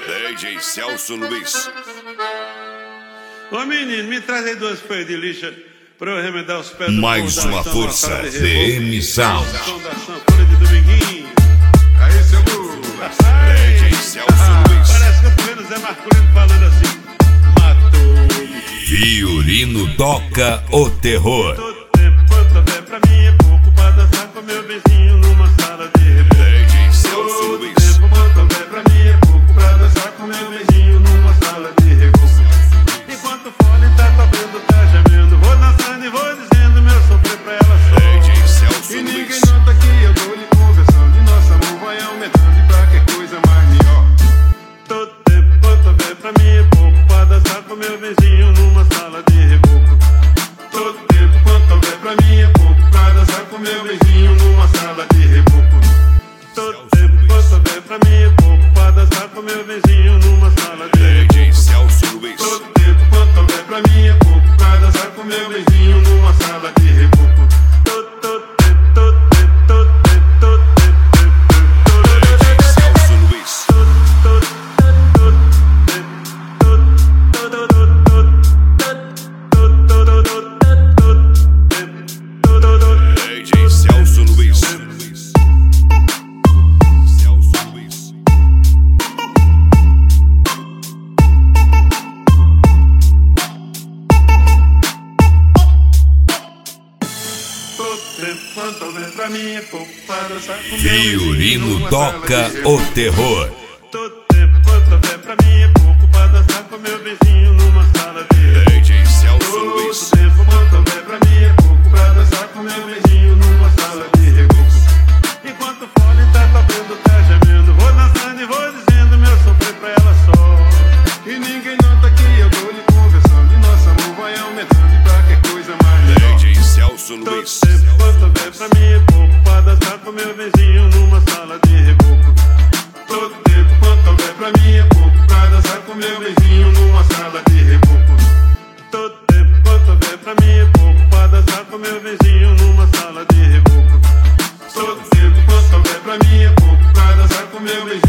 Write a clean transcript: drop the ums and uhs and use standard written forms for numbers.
DJ Celso Luiz. Ô menino, me traz aí 2 pés de lixa pra eu remendar os pés do Mais uma força, VM Sound. Som da sanfona de dominguinho. Aí, seu burro. DJ Celso Luiz. Parece que eu tô vendo o Zé Marculino falando assim. Matou. Violino toca o terror. Todo tempo quanto houver pra mim é pouco pra dançar com meu vizinho numa sala de reboco. DJ Celso Todo Luiz. tempo quanto houver pra mim é pouco pra dançar com meu vizinho numa sala de reboco. Enquanto o fone tá tocando, tá gemendo, vou dançando e vou dizendo meu sofrer pra ela só. DJ Celso E ninguém Luiz. nota que eu tô lhe conversando e nosso amor vai aumentando e pra que coisa mais melhor. Todo tempo quanto houver pra mim é pouco pra dançar com meu vizinho numa sala de reboco. Todo tempo quanto houver pra mim é pouco pra dançar com meu vizinho numa sala de reboco. Todo tempo quanto houver pra mim é pouco pra dançar com meu vizinho numa sala de reboco. DJ Celso Luiz. Todo tempo quanto houver pra mim é pouco pra dançar com meu vizinho numa sala de reboco. DJ Celso Luiz. DJ Celso Luiz. Celso Luiz. Todo tempo quanto houver pra mim é pouco pra dançar com meu Violino vizinho numa sala toca de o reboco. terror. Todo tempo quanto houver pra mim é pouco pra dançar com meu vizinho numa sala de reboco. DJ Celso Todo Luiz. tempo quanto houver pra mim é pouco pra dançar com meu vizinho numa sala de reboco. Enquanto o fone tá tocando, tá gemendo, vou dançando e vou dizendo meu sofrer pra ela só. E ninguém nota que eu tô lhe conversando e nosso amor vai aumentando e pra que coisa mais melhor. DJ Celso Todo Luiz. tempo quanto houver pra mim é pouco pra dançar com meu vizinho numa sala de reboco. Todo tempo quanto houver pra mim é pouco pra dançar com meu vizinho numa sala de reboco. Todo tempo quanto houver pra mim é pouco pra dançar com meu vizinho numa sala de reboco. Todo tempo quanto houver pra mim é pouco pra dançar com meu vizinho